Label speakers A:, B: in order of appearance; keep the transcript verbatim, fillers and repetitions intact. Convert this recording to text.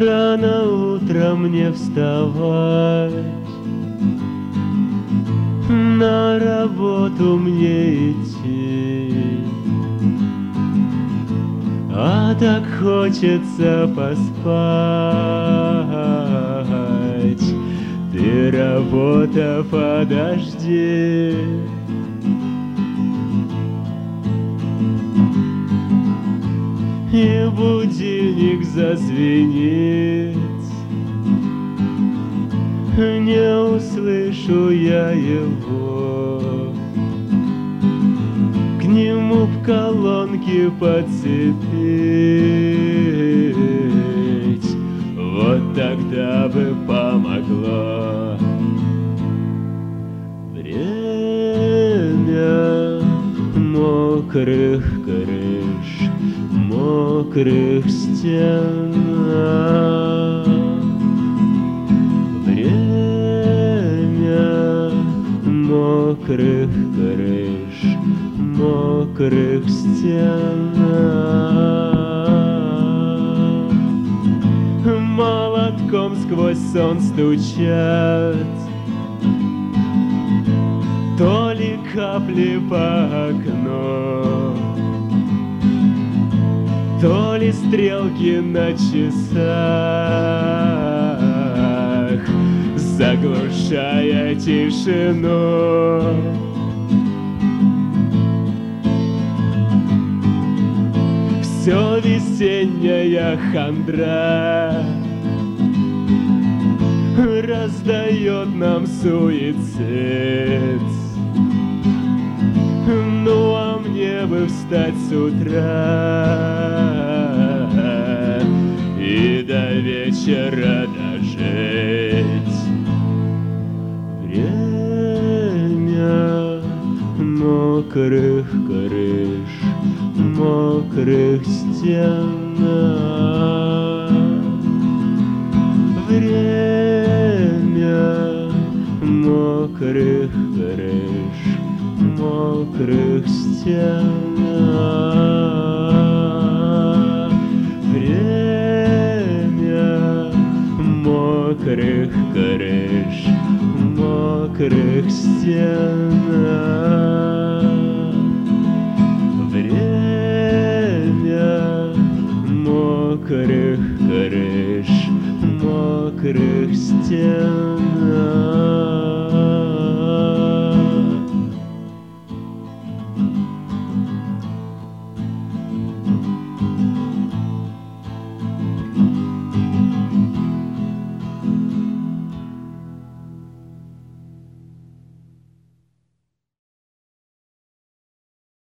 A: Рано утром не вставать, на работу мне идти, а так хочется поспать. Ты, работа, подожди. И будильник зазвенит, не услышу я его, к нему б колонки подцепить, вот тогда бы помогло. Время мокрых крыш, мокрых стен, время мокрых крыш, мокрых стен. Молотком сквозь сон стучат то ли капли по окну, то ли стрелки на часах, заглушая тишину. Все весенняя хандра раздает нам суицид. Ну а мне бы встать с утра и до вечера дожить. Время мокрых крыш, мокрых стен, время мокрых крыш, мокрых стен, время мокрых крыш, мокрых стен, время мокрых крыш, мокрых стен.